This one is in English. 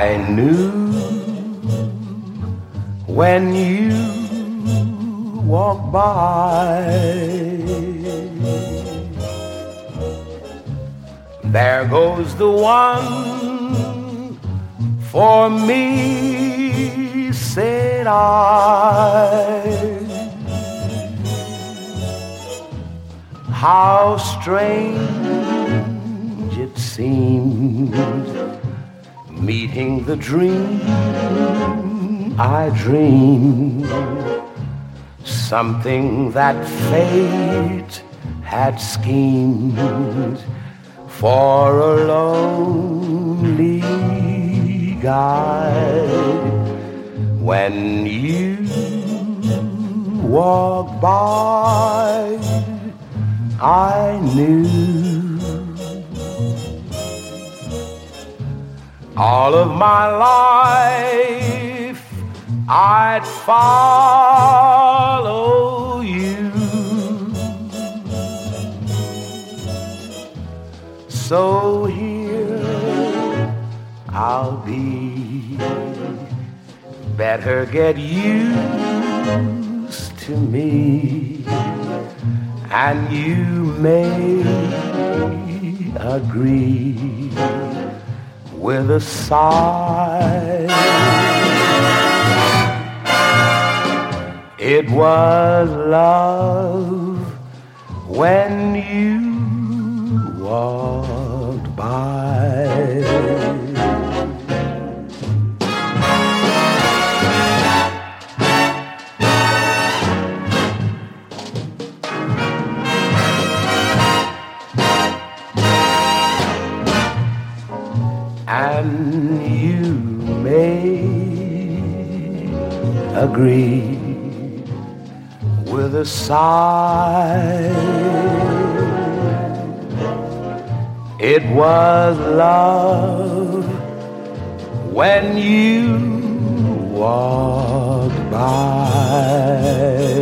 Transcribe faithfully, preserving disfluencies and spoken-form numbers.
I knew when you walked by, there goes the one for me, said I. How strange it seemed, meeting the dream I dreamed, something that fate had schemed for a lonely guide. When you walked by, I knew all of my life I'd follow you. So here I'll be, better get used to me, and you may agree with a sigh. It was love when you walked by. And you may agree with a sigh. It was love when you walked by.